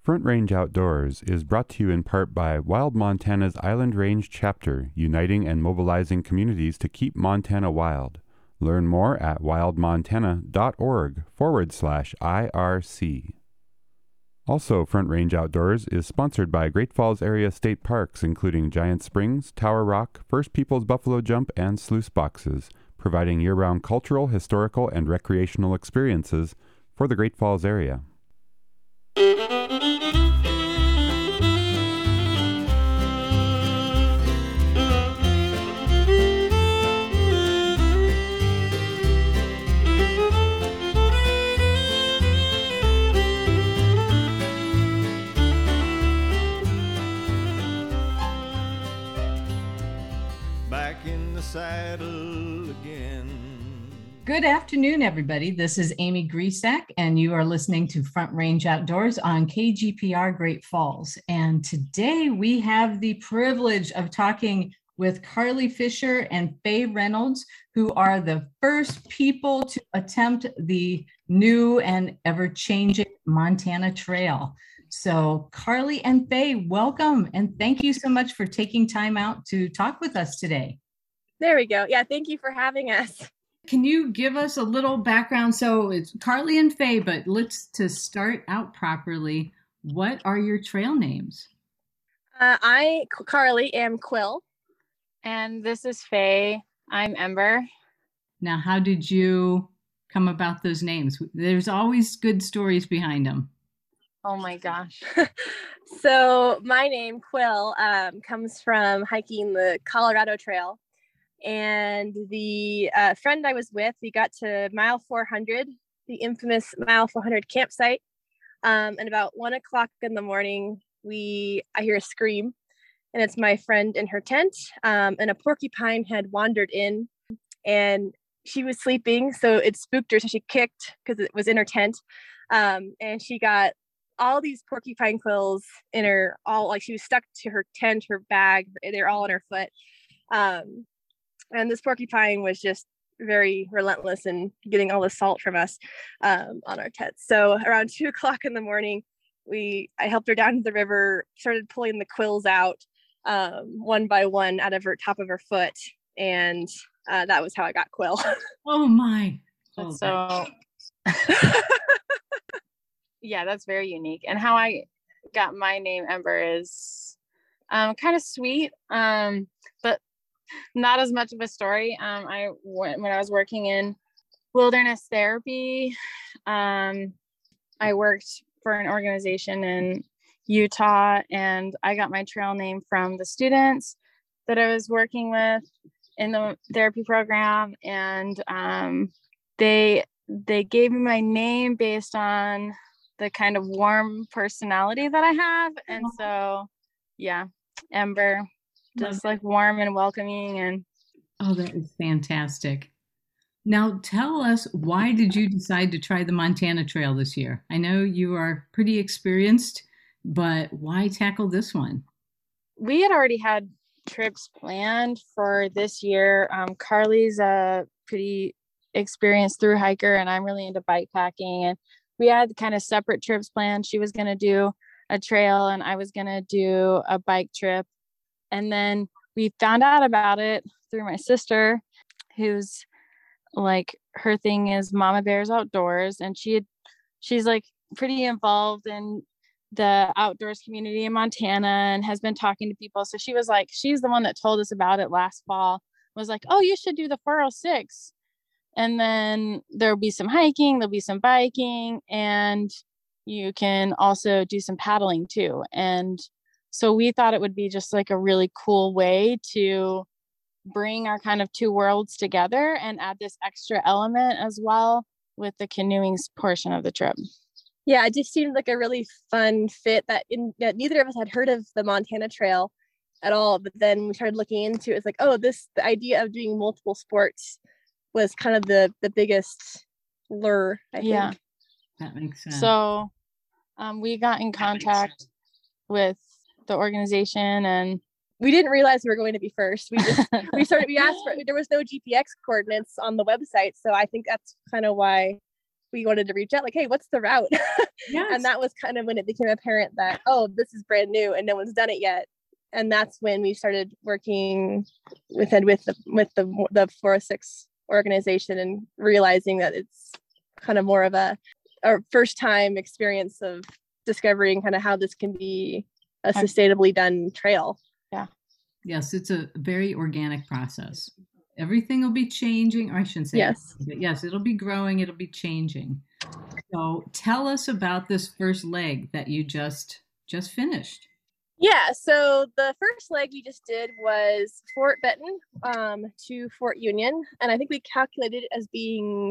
Front Range Outdoors is brought to you in part by Wild Montana's Island Range chapter, uniting and mobilizing communities to keep Montana wild. Learn more at wildmontana.org/IRC. Also, Front Range Outdoors is sponsored by Great Falls Area State Parks, including Giant Springs, Tower Rock, First Peoples Buffalo Jump, and Sluice Boxes, providing year-round cultural, historical, and recreational experiences for the Great Falls area. Back in the saddle again. Good afternoon, everybody. This is Amy Griesack, and you are listening to Front Range Outdoors on KGPR Great Falls. And today we have the privilege of talking with Carly Fisher and Faye Reynolds, who are the first people to attempt the new and ever-changing Montana Trail. So Carly and Faye, welcome, and thank you so much for taking time out to talk with us today. There we go. Yeah, thank you for having us. Can you give us a little background? So it's Carly and Faye, but to start out properly, what are your trail names? I, Carly, am Quill. And this is Faye. I'm Ember. Now, how did you come about those names? There's always good stories behind them. Oh my gosh. So my name, Quill, comes from hiking the Colorado Trail. And the friend I was with, we got to mile 400, the infamous mile 400 campsite. And about 1 o'clock in the morning, I hear a scream, and it's my friend in her tent. And a porcupine had wandered in, and she was sleeping, so it spooked her. So she kicked because it was in her tent. And she got all these porcupine quills in her, she was stuck to her tent, her bag. They're all on her foot. And this porcupine was just very relentless in getting all the salt from us on our tents. So around 2 o'clock in the morning, I helped her down to the river, started pulling the quills out one by one out of her top of her foot. And that was how I got Quill. Oh my. So yeah, that's very unique. And how I got my name Ember is kind of sweet, but not as much of a story. When I was working in wilderness therapy, I worked for an organization in Utah, and I got my trail name from the students that I was working with in the therapy program. And they gave me my name based on the kind of warm personality that I have. And so, yeah, Ember. Just like warm and welcoming. And oh, that is fantastic. Now tell us, why did you decide to try the Montana Trail this year? I know you are pretty experienced, but why tackle this one? We had already had trips planned for this year. Carly's a pretty experienced thru hiker, and I'm really into bike packing. And we had kind of separate trips planned. She was going to do a trail, and I was going to do a bike trip. And then we found out about it through my sister, who's like, her thing is Mama Bears Outdoors. And she's like pretty involved in the outdoors community in Montana and has been talking to people. So she was like, she's the one that told us about it last fall, was like, oh, you should do the 406. And then there'll be some hiking, there'll be some biking, and you can also do some paddling too. And so we thought it would be just like a really cool way to bring our kind of two worlds together and add this extra element as well with the canoeing portion of the trip. Yeah, it just seemed like a really fun fit that neither of us had heard of the Montana Trail at all. But then we started looking into it. It's like, oh, the idea of doing multiple sports was kind of the biggest lure, I think. Yeah, that makes sense. So we got in contact with the organization, and we didn't realize we were going to be first. We asked for, there was no GPX coordinates on the website. So I think that's kind of why we wanted to reach out like, hey, what's the route? Yes. And that was kind of when it became apparent that, oh, this is brand new and no one's done it yet. And that's when we started working with the 406 organization and realizing that it's kind of more of a first time experience of discovering kind of how this can be a sustainably done trail. Yeah. Yes, it's a very organic process. Everything will be changing, or I shouldn't say Yes. but yes, it'll be growing, it'll be changing. So tell us about this first leg that you just finished. Yeah, so the first leg we just did was Fort Benton to Fort Union, and I think we calculated it as being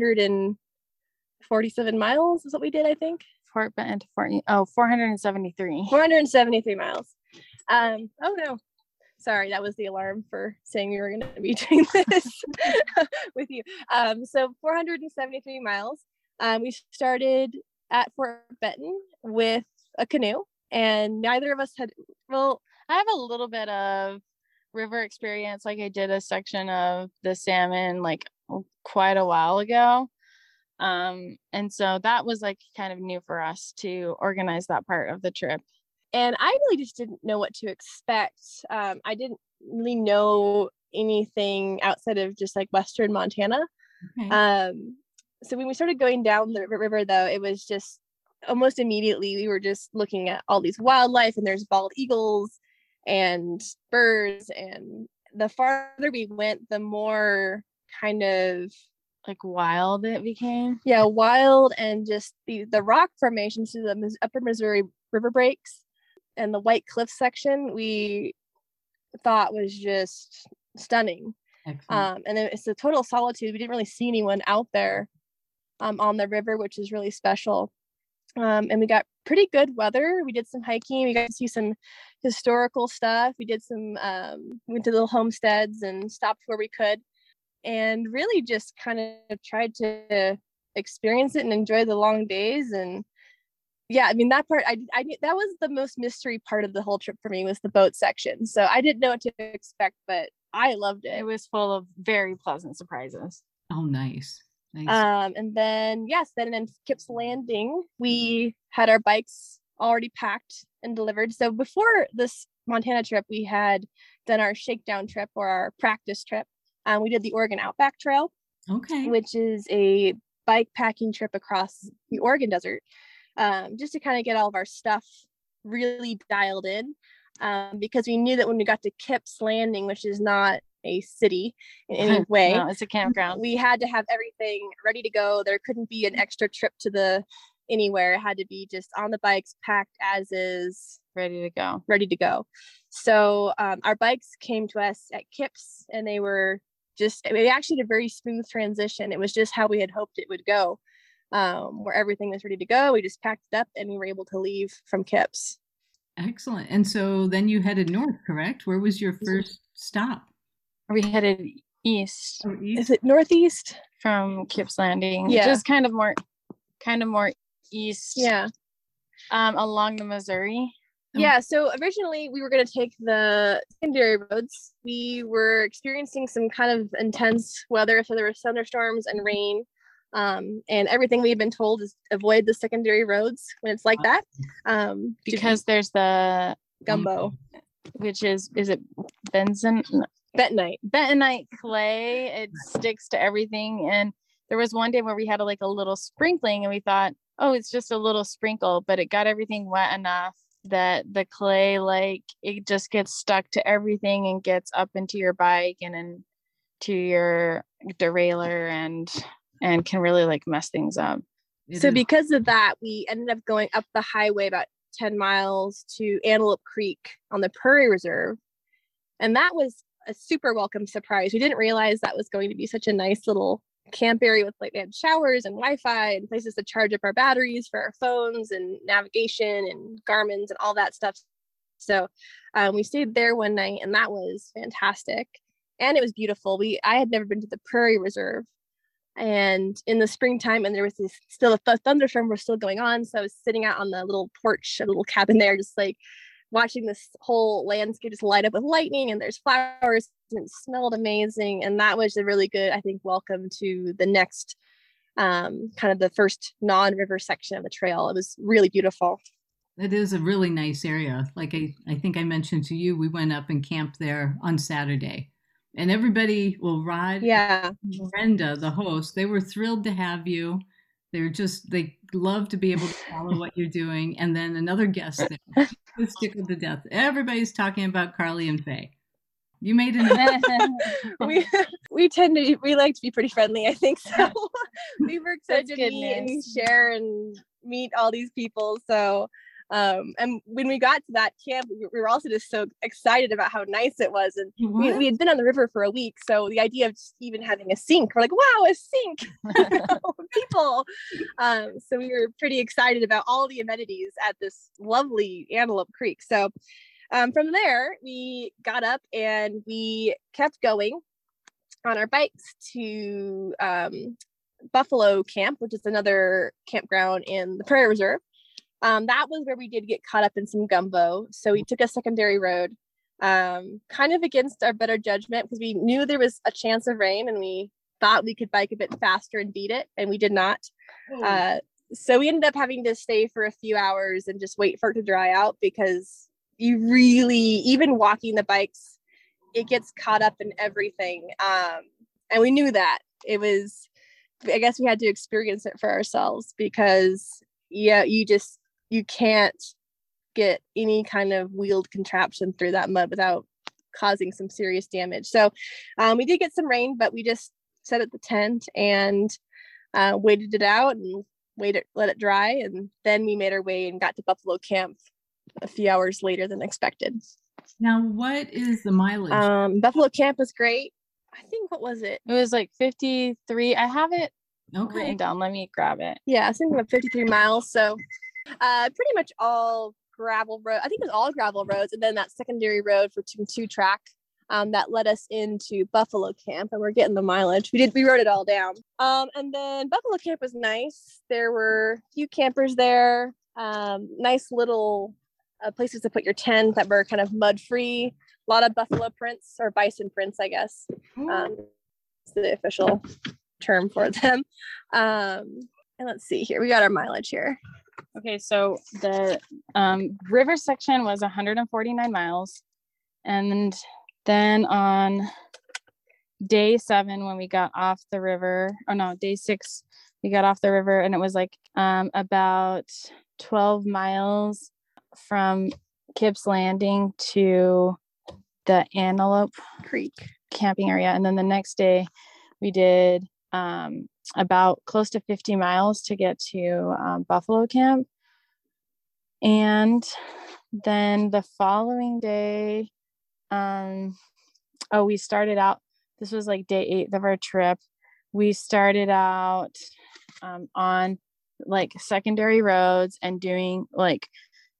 447 miles is what we did, I think. Fort Benton to 473. 473 miles. Oh no, sorry, that was the alarm for saying we were going to be doing this with you. So 473 miles. We started at Fort Benton with a canoe, and neither of us had, well, I have a little bit of river experience. Like I did a section of the salmon like quite a while ago. And so that was like kind of new for us to organize that part of the trip. And I really just didn't know what to expect. I didn't really know anything outside of just like Western Montana. Okay. So when we started going down the river, though, it was just almost immediately we were just looking at all these wildlife, and there's bald eagles and birds. And the farther we went, the more kind of like wild it became. Yeah, wild, and just the rock formations to the upper Missouri River breaks and the White Cliff section we thought was just stunning. Excellent. And it's a total solitude. We didn't really see anyone out there on the river, which is really special. And we got pretty good weather. We did some hiking. We got to see some historical stuff. We did some, went to little homesteads and stopped where we could, and really just kind of tried to experience it and enjoy the long days. And yeah, I mean, that part, I that was the most mystery part of the whole trip for me, was the boat section. So I didn't know what to expect, but I loved it. It was full of very pleasant surprises. Oh, nice. Nice. And then, yes, then in Kip's Landing, we had our bikes already packed and delivered. So before this Montana trip, we had done our shakedown trip, or our practice trip. We did the Oregon Outback Trail, Okay. which is a bike packing trip across the Oregon desert, just to kind of get all of our stuff really dialed in, because we knew that when we got to Kip's Landing, which is not a city in any way, No, it's a campground. we had to have everything ready to go. There couldn't be an extra trip to anywhere. It had to be just on the bikes, packed as is, ready to go. So our bikes came to us at Kip's, and we actually did a very smooth transition. It was just how we had hoped it would go, where everything was ready to go. We just packed it up and we were able to leave from Kip's. Excellent. And so then you headed north, correct? Where was your first stop? We headed east. Oh, east? Is it northeast? From Kip's Landing, Yeah. just kind of more east. Yeah. Along the Missouri. Yeah, so originally we were going to take the secondary roads. We were experiencing some kind of intense weather, so there were thunderstorms and rain, and everything we've been told is avoid the secondary roads when it's like that, because there's the gumbo, which is it bentonite clay. It sticks to everything. And there was one day where we had a little sprinkling, and we thought, oh, it's just a little sprinkle, but it got everything wet enough that the clay, it just gets stuck to everything and gets up into your bike and into your derailleur and can really mess things up. So because of that, we ended up going up the highway about 10 miles to Antelope Creek on the Prairie Reserve. And that was a super welcome surprise. We didn't realize that was going to be such a nice little camp area with they had showers and Wi-Fi and places to charge up our batteries for our phones and navigation and Garmin's and all that stuff. So we stayed there one night, and that was fantastic. And it was beautiful. I had never been to the Prairie Reserve, and in the springtime, and there was still a thunderstorm was still going on. So I was sitting out on the little porch, a little cabin there, just watching this whole landscape just light up with lightning, and there's flowers, and it smelled amazing. And that was a really good, I think, welcome to the next kind of the first non-river section of the trail. It was really beautiful. It is a really nice area. Like I think I mentioned to you, we went up and camped there on Saturday. And everybody, well, Rod, Yeah. Brenda, the host, they were thrilled to have you. They love to be able to follow what you're doing. And then another guest there, was tickled to death. Everybody's talking about Carly and Faye. You made we like to be pretty friendly, I think. So we were excited to meet and share and meet all these people. So and when we got to that camp, we were also just so excited about how nice it was. And we had been on the river for a week. So the idea of just even having a sink, we're like, wow, a sink, people. So we were pretty excited about all the amenities at this lovely Antelope Creek. So from there, we got up and we kept going on our bikes to Buffalo Camp, which is another campground in the Prairie Reserve. That was where we did get caught up in some gumbo. So we took a secondary road, kind of against our better judgment, because we knew there was a chance of rain and we thought we could bike a bit faster and beat it, and we did not. So we ended up having to stay for a few hours and just wait for it to dry out, because you really, even walking the bikes, it gets caught up in everything. And we knew that. It was, I guess we had to experience it for ourselves, because you can't get any kind of wheeled contraption through that mud without causing some serious damage. So we did get some rain, but we just set up the tent and waited it out and let it dry. And then we made our way and got to Buffalo Camp a few hours later than expected. Now, what is the mileage? Buffalo Camp was great. I think, what was it? It was like 53. I have it Okay. written down. Let me grab it. Yeah, I think about 53 miles. So pretty much all gravel road. I think it was all gravel roads, and then that secondary road for two track that led us into Buffalo Camp, and we're getting the mileage. We wrote it all down. And then Buffalo Camp was nice. There were a few campers there. Nice little places to put your tent that were kind of mud free. A lot of buffalo prints, or bison prints, I guess. It's the official term for them. And let's see here. We got our mileage here. Okay, so the river section was 149 miles. And then on day 7, when we got off the river, day 6, we got off the river, and it was like about 12 miles from Kip's Landing to the Antelope Creek camping area. And then the next day we did about close to 50 miles to get to Buffalo Camp. And then the following day, we started out, this was like day 8 of our trip. We started out on like secondary roads and doing like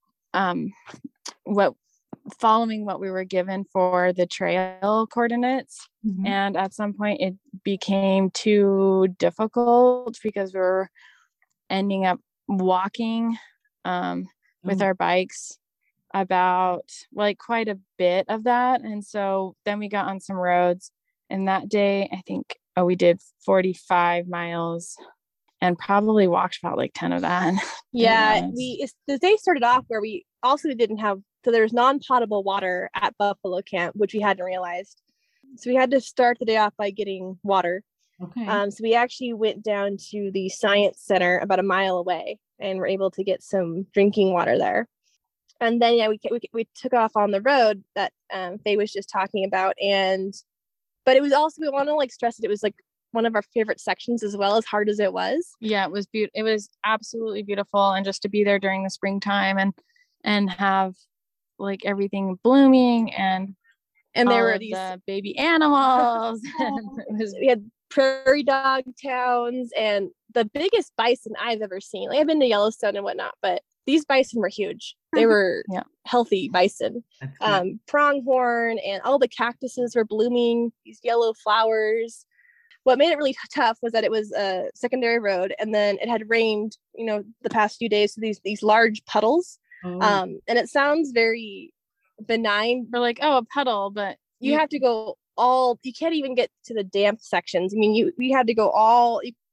following what we were given for the trail coordinates. Mm-hmm. And at some point it became too difficult because we were ending up walking with our bikes about like quite a bit of that. And so then we got on some roads, and that day I think we did 45 miles and probably walked about like 10 of that. Yeah, the day started off where we also didn't have, so there's non-potable water at Buffalo Camp, which we hadn't realized. So we had to start the day off by getting water. Okay. So we actually went down to the Science Center about a mile away and were able to get some drinking water there. And then we took off on the road that Faye was just talking about, but it was also, we want to like stress that it was like one of our favorite sections, as well, as hard as it was. Yeah, it was beautiful. It was absolutely beautiful, and just to be there during the springtime and have like everything blooming and there were these baby animals. We had prairie dog towns and the biggest bison I've ever seen. Like, I've been to Yellowstone and whatnot, but these bison were huge. They were healthy bison. Pronghorn, and all the cactuses were blooming, these yellow flowers. What made it really tough was that it was a secondary road, and then it had rained, the past few days. So these large puddles. And it sounds very benign. We're like, oh, a puddle, but you have to go you can't even get to the damp sections. I mean, we had to go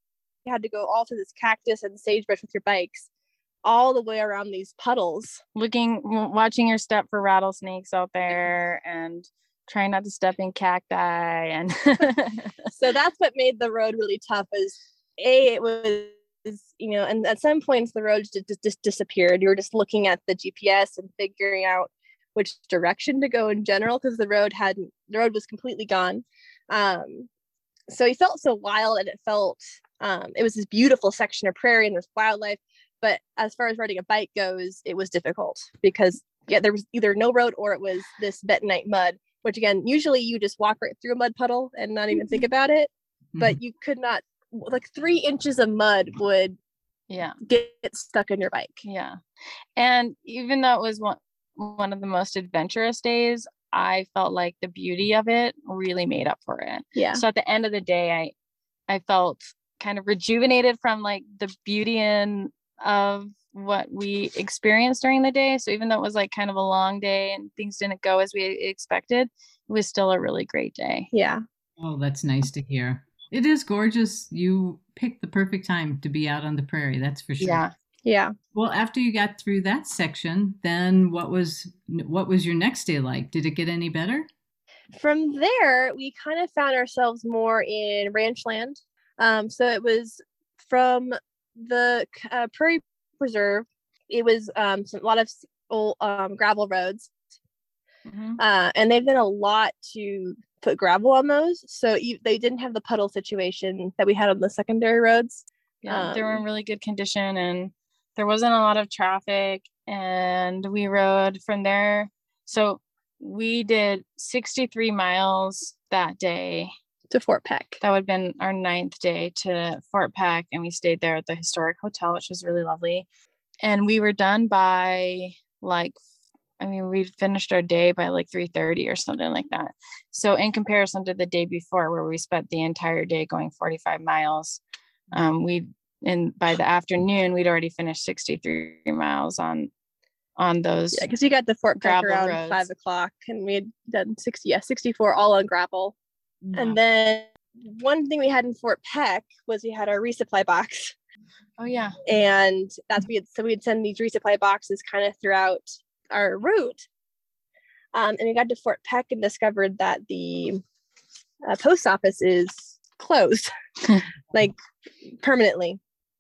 had to go all through this cactus and sagebrush with your bikes all the way around these puddles. Watching your step for rattlesnakes out there and trying not to step in cacti. And so that's what made the road really tough is it was, and at some points the road just disappeared. You were just looking at the GPS and figuring out which direction to go in general, because the road was completely gone. So it felt so wild, and it felt, it was this beautiful section of prairie and there's wildlife. But as far as riding a bike goes, it was difficult because there was either no road or it was this bentonite mud, which again, usually you just walk right through a mud puddle and not even think about it. But you could not, like 3 inches of mud would get stuck in your bike. Yeah. And even though it was one of the most adventurous days, I felt like the beauty of it really made up for it. Yeah. So at the end of the day, I felt kind of rejuvenated from like the beauty of what we experienced during the day. So even though it was like kind of a long day and things didn't go as we expected, it was still a really great day. Yeah. Oh, that's nice to hear. It is gorgeous. You picked the perfect time to be out on the prairie. That's for sure. Yeah. Yeah. Well, after you got through that section, then what was your next day like? Did it get any better? From there, we kind of found ourselves more in ranch land. So it was from the Prairie Preserve. It was a lot of old gravel roads. And they've done a lot to put gravel on those. So they didn't have the puddle situation that we had on the secondary roads. Yeah, they were in really good condition and there wasn't a lot of traffic, and we rode from there. So we did 63 miles that day to Fort Peck. That would have been our 9th day to Fort Peck, and we stayed there at the historic hotel, which was really lovely. And we were done by we finished our day by like 3:30 or something like that. So in comparison to the day before, where we spent the entire day going 45 miles, by the afternoon, we'd already finished 63 miles on those. Yeah, because you got to Fort Peck around roads. 5 o'clock, and we had done 64 all on gravel. Wow. And then one thing we had in Fort Peck was we had our resupply box. Oh yeah. And we'd send these resupply boxes kind of throughout our route. And we got to Fort Peck and discovered that the post office is closed, like permanently.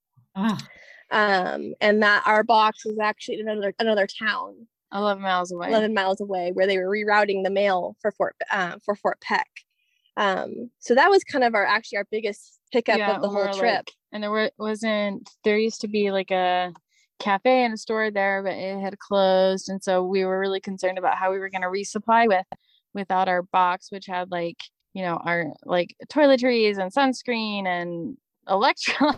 And that our box was actually in another town, 11 miles away, where they were rerouting the mail for Fort Peck. So that was kind of our biggest pickup of the whole trip. And there used to be like a cafe and a store there, but it had closed. And so we were really concerned about how we were going to resupply without our box, which had our like toiletries and sunscreen and electrolytes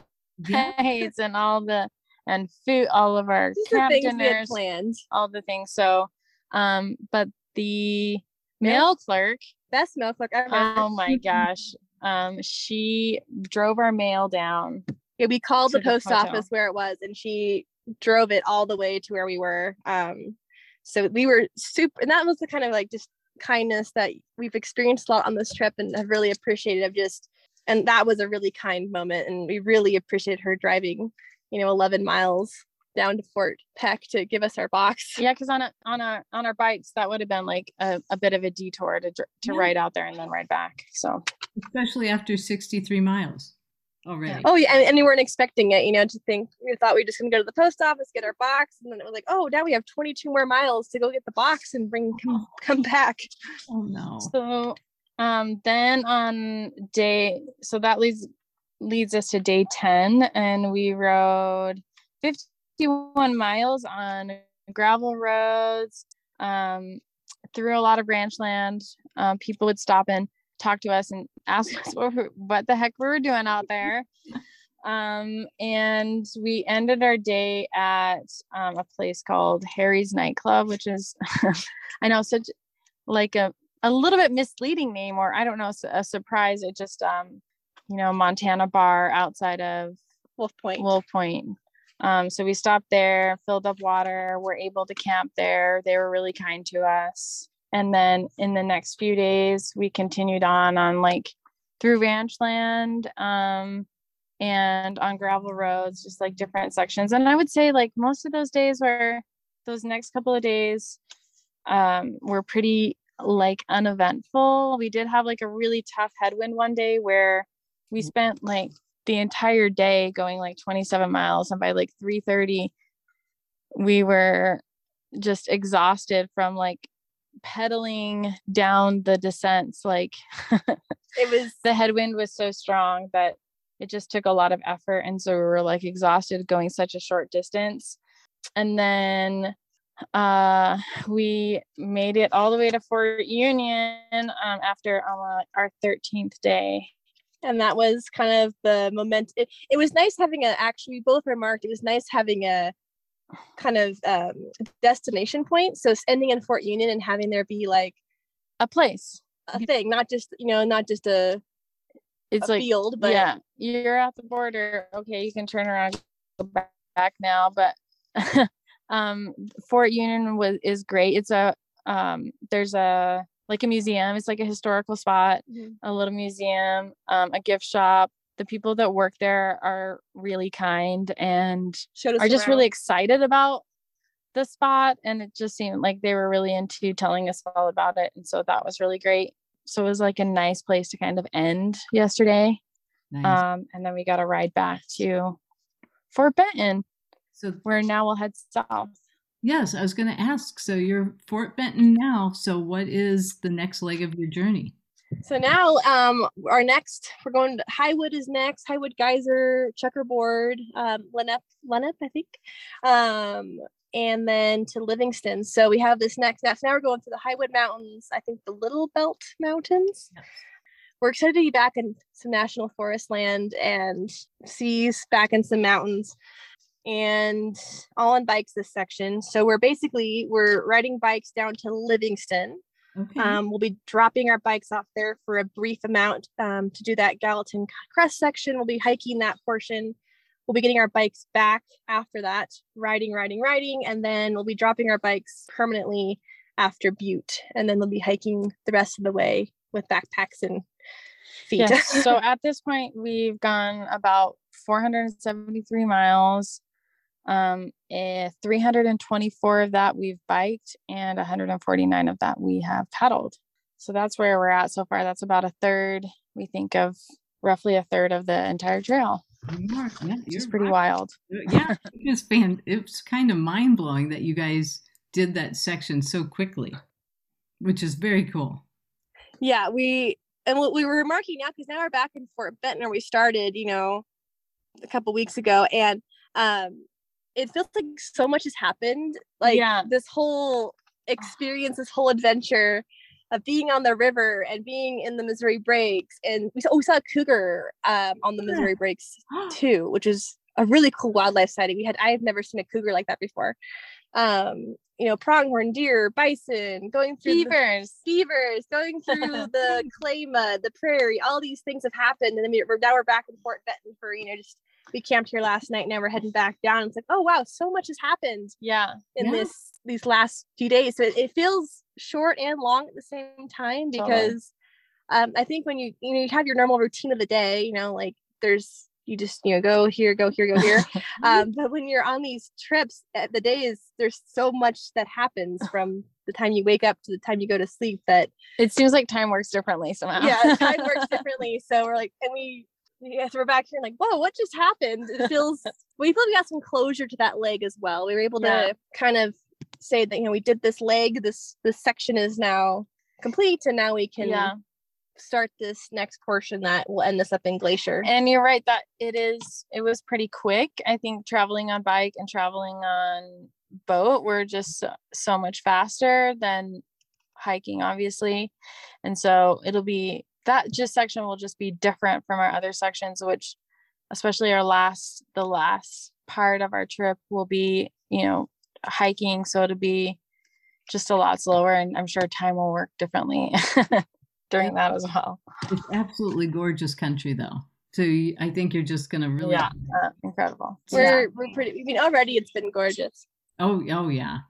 and food, all of our camp dinners, all the things. So, but the mail clerk, best mail clerk ever. Oh my gosh. She drove our mail down. Yeah, we called the post office where it was, and she drove it all the way to where we were. So we were super, and that was the kind of like just kindness that we've experienced a lot on this trip and have really appreciated and that was a really kind moment, and we really appreciated her driving 11 miles down to Fort Peck to give us our box. Yeah, because on our bikes that would have been like a bit of a detour to ride out there and then ride back. So especially after 63 miles already. Oh yeah, and we weren't expecting it, to think we thought we were just gonna go to the post office, get our box, and then it was like, oh, now we have 22 more miles to go get the box and come back. Oh no. So then that leads us to day 10, and we rode 51 miles on gravel roads, through a lot of ranch land. People would stop and talk to us and ask us what the heck we were doing out there. And we ended our day at a place called Harry's Nightclub, which is I know, such like a little bit misleading name, or I don't know, a surprise. It just Montana bar outside of Wolf Point. So we stopped there, filled up water, were able to camp there. They were really kind to us. And then in the next few days, we continued on like through ranch land. and on gravel roads, just like different sections. And I would say like most of those days those next couple of days were pretty like uneventful. We did have like a really tough headwind one day where we spent like the entire day going like 27 miles, and by like 3:30 we were just exhausted from like pedaling down the descents. Like the headwind was so strong that it just took a lot of effort, and so we were like exhausted going such a short distance. And then we made it all the way to Fort Union after our 13th day. And that was kind of the moment. It was nice having we both remarked it was nice having a kind of destination point. So ending in Fort Union and having there be like a place, a thing, not just it's like field, but yeah, you're at the border. Okay, you can turn around, go back now. But Fort Union is great. It's there's a like a museum. It's like a historical spot, a little museum, a gift shop. The people that work there are really kind and are just really excited about the spot. And it just seemed like they were really into telling us all about it. And so that was really great. So it was like a nice place to kind of end yesterday. Nice. And then we got a ride back to Fort Benton, so where now we'll head south. Yes, I was going to ask. So you're Fort Benton now. So what is the next leg of your journey? So now we're going to Highwood is next. Highwood, Geyser, Checkerboard, Lenape, I think. And then to Livingston. So we have this next. Now we're going to the Highwood Mountains, I think the Little Belt Mountains. Yes. We're excited to be back in some national forest land and seas, back in some mountains, and all on bikes this section. So we're riding bikes down to Livingston. Okay. We'll be dropping our bikes off there for a brief amount to do that Gallatin Crest section. We'll be hiking that portion. We'll be getting our bikes back after that, riding, and then we'll be dropping our bikes permanently after Butte, and then we'll be hiking the rest of the way with backpacks and feet. Yes. So at this point, we've gone about 473 miles. 324 of that we've biked, and 149 of that we have paddled. So that's where we're at so far. That's about a third, we think, of roughly a third of the entire trail. Which is pretty wild. Yeah, it's kind of mind-blowing that you guys did that section so quickly, which is very cool. Yeah, we were remarking now, because now we're back in Fort Benton where we started, a couple weeks ago, and it feels like so much has happened. Like this whole experience, this whole adventure of being on the river and being in the Missouri Breaks. And we saw a cougar on the Missouri Breaks too, which is a really cool wildlife sighting. I've never seen a cougar like that before. Pronghorn deer, bison, going through beavers, going through the clay mud, the prairie, all these things have happened. And then now we're back in Fort Benton for, we camped here last night. Now we're heading back down. It's like, oh wow, so much has happened. These last few days. So it feels short and long at the same time, because I think when you have your normal routine of the day, like you just go here, go here, go here. But when you're on these trips, there's so much that happens from the time you wake up to the time you go to sleep that it seems like time works differently somehow. Yeah, time works differently. So we're like, so we're back here like, whoa, what just happened? We feel we got some closure to that leg as well. We were able to kind of say that, we did this leg, this section is now complete, and now we can start this next portion that will end us up in Glacier. And you're right that it was pretty quick. I think traveling on bike and traveling on boat were just so much faster than hiking, obviously. And so that section will just be different from our other sections, which especially the last part of our trip will be, hiking. So it'll be just a lot slower, and I'm sure time will work differently during that as well. It's absolutely gorgeous country though. So I think you're just going to really, incredible. We're pretty, already it's been gorgeous. Oh yeah.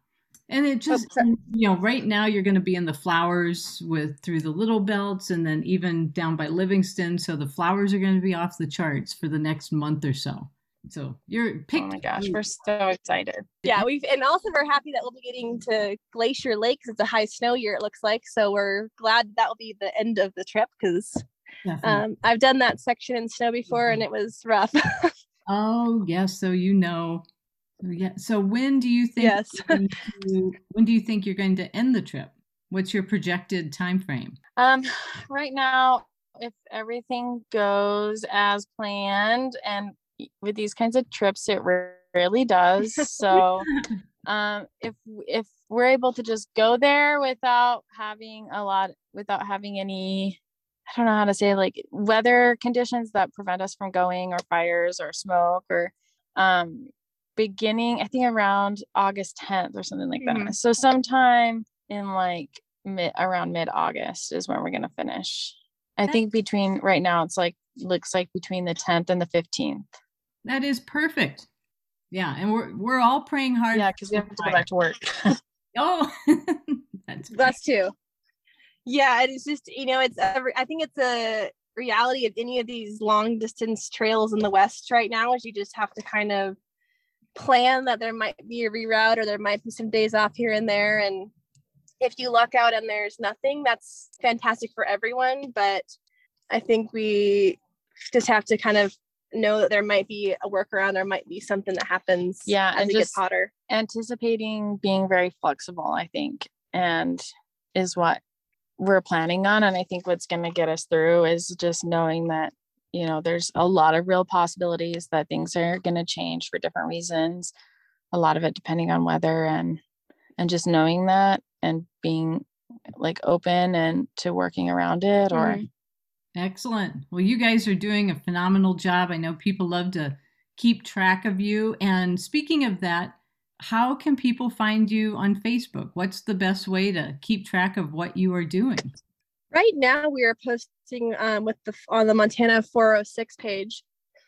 And it just, right now you're going to be in the flowers through the Little Belts and then even down by Livingston. So the flowers are going to be off the charts for the next month or so. So you're picked. Oh my gosh, we're so excited. Yeah, and also we're happy that we'll be getting to Glacier Lake because it's a high snow year, it looks like. So we're glad that will be the end of the trip because I've done that section in snow before and it was rough. Oh, yes. So yeah. So when do you think? Yes. When do you think you're going to end the trip? What's your projected time frame? Right now, if everything goes as planned, and with these kinds of trips, it really does. So, if we're able to just go there without having any, I don't know how to say, like weather conditions that prevent us from going, or fires or smoke, or beginning, I think around August 10th or something like that. So sometime in like around mid-August is when we're going to finish. I think right now looks like between the 10th and the 15th. That is perfect. Yeah. And we're all praying hard. Yeah. Cause we have to go back to work. Oh, that's too. Yeah. It's just, I think it's a reality of any of these long distance trails in the West right now is you just have to kind of plan that there might be a reroute or there might be some days off here and there. And if you luck out and there's nothing, that's fantastic for everyone. But I think we just have to kind of know that there might be a workaround. There might be something that happens as it gets hotter. Anticipating being very flexible, I think, and is what we're planning on. And I think what's going to get us through is just knowing that there's a lot of real possibilities that things are going to change for different reasons, a lot of it depending on weather, and just knowing that and being like open and to working around it. Or Excellent. Well, you guys are doing a phenomenal job. I know people love to keep track of you. And speaking of that, how can people find you on Facebook? What's the best way to keep track of what you are doing? Right now we are posting on the Montana 406 page,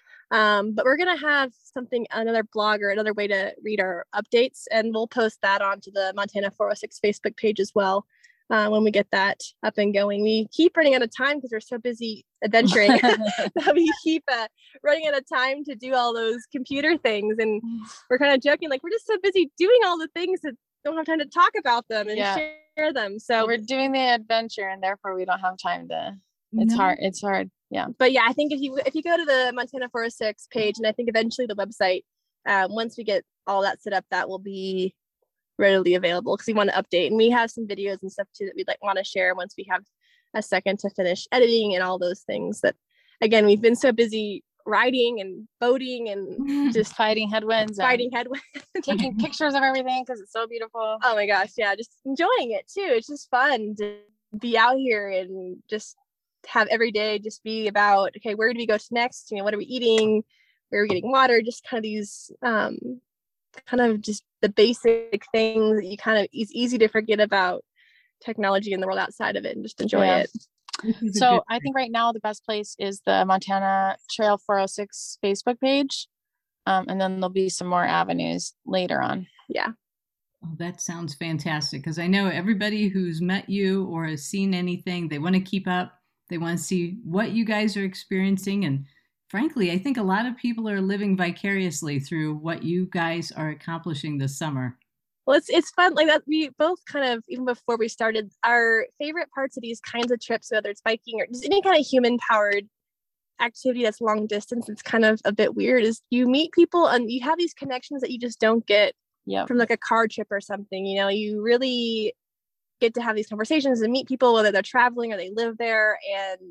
but we're going to have another blog or another way to read our updates, and we'll post that onto the Montana 406 Facebook page as well when we get that up and going. We keep running out of time because we're so busy adventuring that we keep running out of time to do all those computer things, and we're kind of joking like we're just so busy doing all the things that don't have time to talk about them and share them. So we're doing the adventure and therefore we don't have time to. It's hard. Yeah. But yeah, I think if you go to the Montana 406 page, and I think eventually the website, once we get all that set up, that will be readily available because we want to update, and we have some videos and stuff too that we'd want to share once we have a second to finish editing and all those things that, again, we've been so busy riding and boating and just fighting headwinds, taking pictures of everything because it's so beautiful. Oh my gosh, yeah, just enjoying it too. It's just fun to be out here and just have every day just be about, okay, where do we go to next? What are we eating? Where are we getting water? Just kind of these kind of just the basic things that you kind of is easy to forget about technology in the world outside of it and just enjoy it. So I think right now the best place is the Montana Trail 406 Facebook page. And then there'll be some more avenues later on. Yeah. Oh, that sounds fantastic. Because I know everybody who's met you or has seen anything, they want to keep up. They want to see what you guys are experiencing. And frankly, I think a lot of people are living vicariously through what you guys are accomplishing this summer. Well, it's fun like that. We both kind of, even before we started, our favorite parts of these kinds of trips, whether it's biking or just any kind of human powered activity that's long distance, it's kind of a bit weird, is you meet people and you have these connections that you just don't get from like a car trip or something. You really get to have these conversations and meet people, whether they're traveling or they live there. And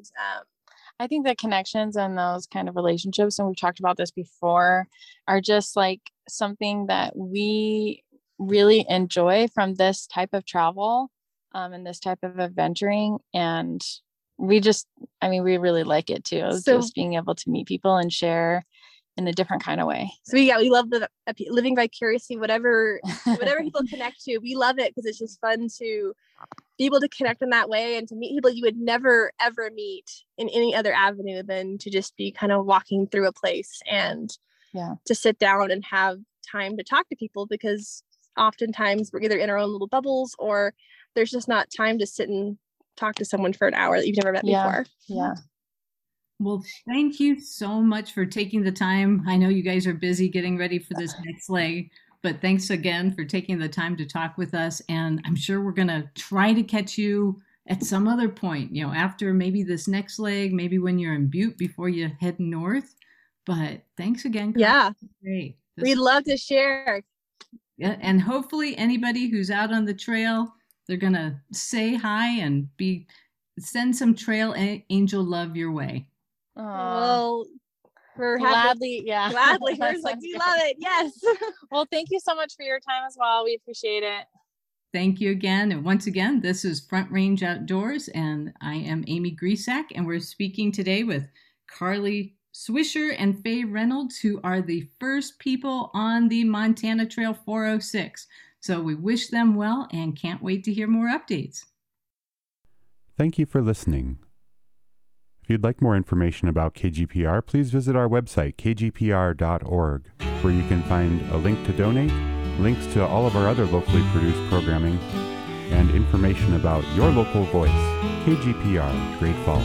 I think the connections and those kind of relationships, and we've talked about this before, are just like something that we really enjoy from this type of travel and this type of adventuring. And we really like it too. So, just being able to meet people and share in a different kind of way. So we love the living vicariously, whatever people connect to, we love it because it's just fun to be able to connect in that way and to meet people you would never ever meet in any other avenue than to just be kind of walking through a place and to sit down and have time to talk to people, because oftentimes we're either in our own little bubbles or there's just not time to sit and talk to someone for an hour that you've never met before. Yeah. Well, thank you so much for taking the time. I know you guys are busy getting ready for this next leg, but thanks again for taking the time to talk with us. And I'm sure we're going to try to catch you at some other point, after maybe this next leg, maybe when you're in Butte before you head north. But thanks again. Yeah. Great. We'd love to share. Yeah, and hopefully anybody who's out on the trail, they're going to say hi and send some trail angel love your way. Well, we're gladly. Gladly. We're like, we love it. Yes. Well, thank you so much for your time as well. We appreciate it. Thank you again. And once again, this is Front Range Outdoors, and I am Amy Grisak, and we're speaking today with Carly Swisher and Faye Reynolds, who are the first people on the Montana Trail 406. So we wish them well and can't wait to hear more updates. Thank you for listening. If you'd like more information about KGPR, please visit our website, kgpr.org, where you can find a link to donate, links to all of our other locally produced programming, and information about your local voice, KGPR, Great Falls.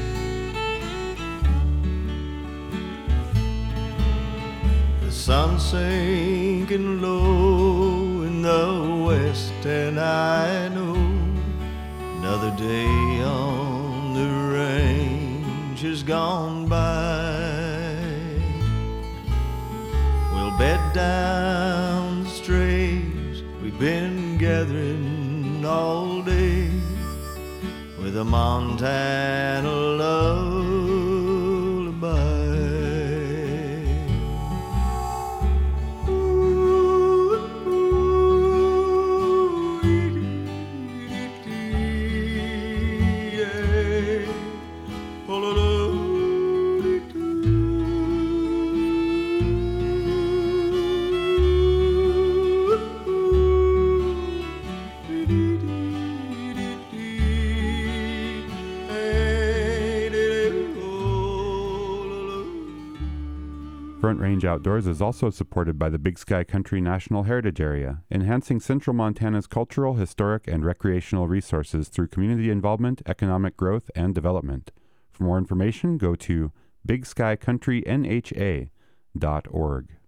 The sun sinking low in the west, and I know another day on the range has gone by. We'll bed down the strays we've been gathering all day with a Montana lullaby. Front Range Outdoors is also supported by the Big Sky Country National Heritage Area, enhancing central Montana's cultural, historic, and recreational resources through community involvement, economic growth, and development. For more information, go to bigskycountrynha.org.